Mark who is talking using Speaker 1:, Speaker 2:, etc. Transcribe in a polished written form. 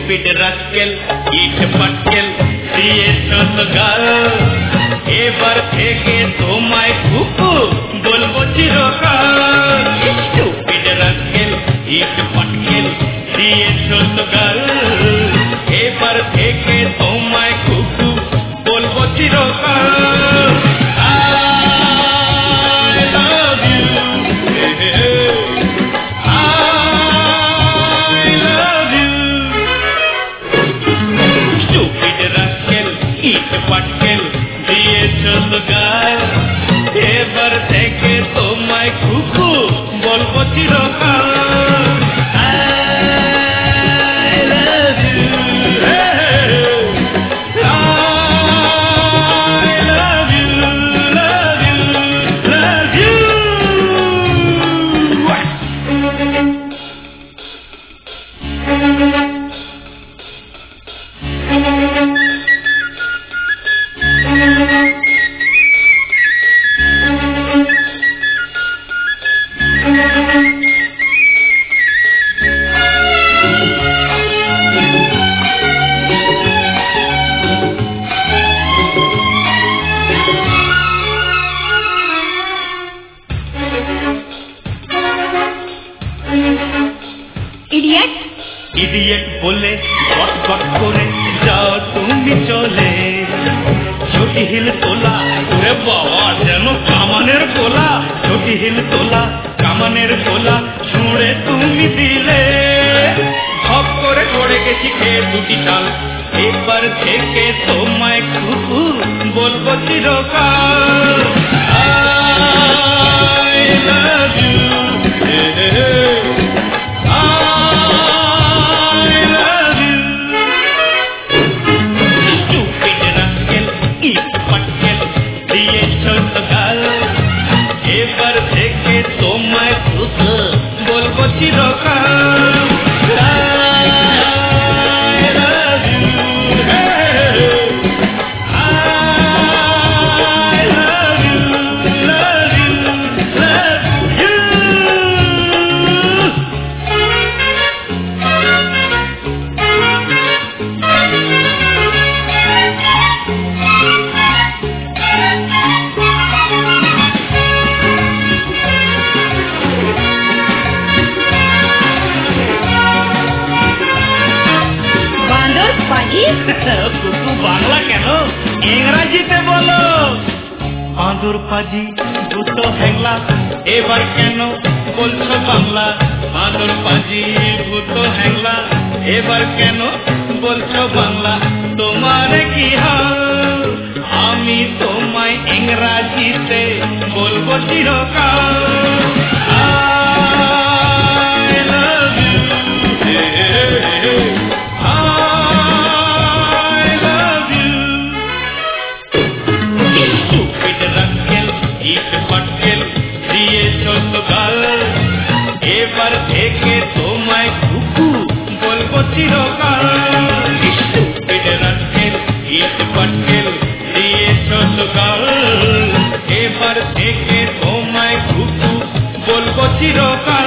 Speaker 1: stupid rascal, ইট পাটকেল দিয়েছো তো গাল এবার থেকে তোমায় কুকু বলবো চিরকাল stupid rascal, ইট পাটকেল দিয়েছো তো গাল এবার থেকে তোমায় কুকু বলবো চিরকাল পাটকেল দিয়েছো তো গাল এবার থেকে তোমায় কুকু বলবো চিরকাল ইডিয়েট বলে গট গট করে যাও তুমি চলে ছোটি হিল তোলা ওরে বাবা যেন কামানের গোলা ছোটি হিল তোলা কামানের গোলা ছুঁড়ে তুমি দিলে ধপ করে পড়ে গেছি খেয়ে দুটি ডাল এবার থেকে তোমায় কুকু বলবো চিরকাল I love you এবার থেকে তোমায় কুকু বলবো চিরকাল কুকু বাংলা কেন ইংরাজিতে বলো বাঁদর পাজি দুটো হ্যাংলা এবার কেন বলছো বাংলা বাঁদর পাজি দুটো হ্যাংলা এবার কেন বলছো বাংলা তোমার কি হাল আমি তোমায় ইংরাজিতে বলবো চিরকাল এবার থেকে তোমায় কুকু বলবো চিরকাল stupid rascal, ইট পাটকেল দিয়েছো তো গাল এবার থেকে তোমায় কুকু বলবো চিরকাল